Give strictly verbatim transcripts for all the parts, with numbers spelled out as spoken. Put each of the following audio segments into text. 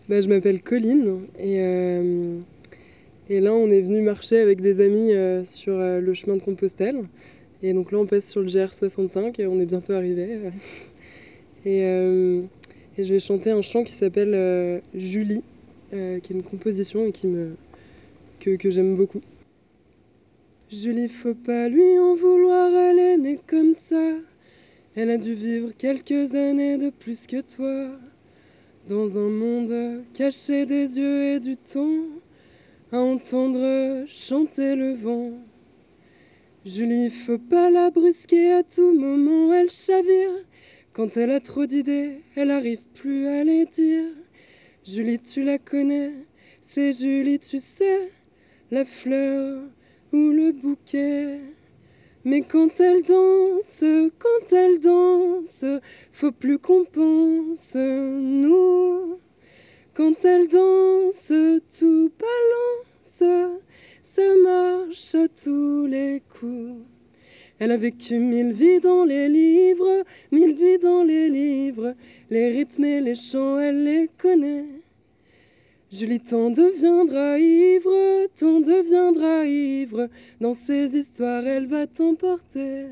Bah, je m'appelle Colline et, euh, et là on est venu marcher avec des amis euh, sur euh, le chemin de Compostelle. Et donc là on passe sur le G R soixante-cinq et on est bientôt arrivé. Et, euh, et je vais chanter un chant qui s'appelle euh, Julie, euh, qui est une composition et qui me, que, que j'aime beaucoup. Julie, faut pas lui en vouloir, elle est née comme ça. Elle a dû vivre quelques années de plus que toi. Dans un monde caché des yeux et du temps, à entendre chanter le vent. Julie, faut pas la brusquer, à tout moment elle chavire. Quand elle a trop d'idées, elle arrive plus à les dire. Julie, tu la connais, c'est Julie, tu sais, la fleur ou le bouquet. Mais quand elle danse, quand elle danse, faut plus qu'on pense, nous. Quand elle danse, tout balance, ça marche à tous les coups. Elle a vécu mille vies dans les livres, mille vies dans les livres. Les rythmes et les chants, elle les connaît. Julie, t'en deviendra ivre, t'en deviendra ivre. Dans ses histoires, elle va t'emporter.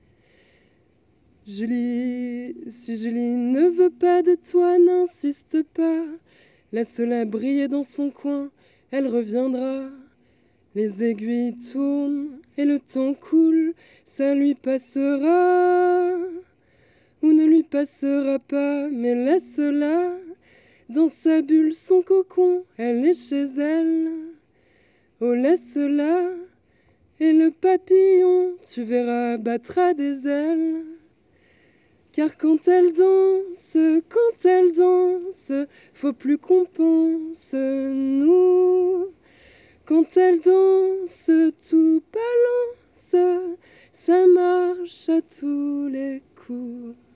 Julie, si Julie ne veut pas de toi, n'insiste pas. Laisse-la briller dans son coin, elle reviendra. Les aiguilles tournent et le temps coule, ça lui passera. Ou ne lui passera pas, mais laisse-la. Dans sa bulle, son cocon, elle est chez elle. Oh, laisse-la. Et le papillon, tu verras, battra des ailes. Car quand elle danse, quand elle danse, faut plus qu'on pense, nous. Quand elle danse, tout balance, ça marche à tous les coups.